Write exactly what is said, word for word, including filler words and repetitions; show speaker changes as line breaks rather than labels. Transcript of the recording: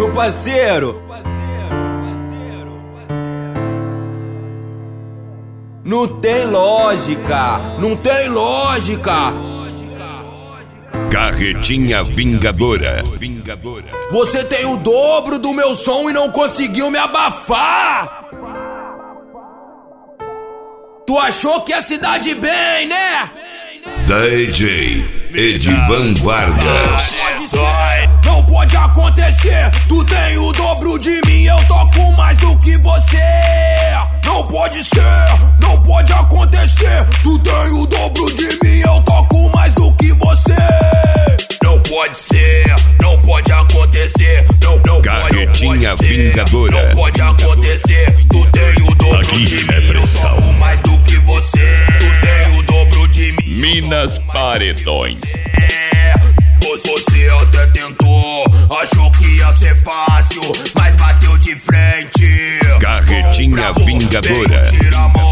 meu parceiro. Não tem lógica, não tem lógica.
Carretinha Vingadora.
Você tem o dobro do meu som e não conseguiu me abafar. Tu achou que ia se dar de bem, né?
D J Edivan Vargas.
Não pode acontecer, tu tem o dobro de mim, eu toco mais do que você. Não pode ser, não pode acontecer, tu tem o dobro de mim, eu toco mais do que você.
Não pode ser, não pode acontecer, não, não
Carretinha
pode
Vingadora.
Não pode acontecer, tu tem o dobro
Aqui
de mim,
é pressão.
eu toco mais do que você. Tu tem o dobro de mim,
Minas Paredões.
Você até tentou, achou que ia ser fácil, mas bateu de frente.
Carretinha
Bravo,
Vingadora.
vem, tira a mão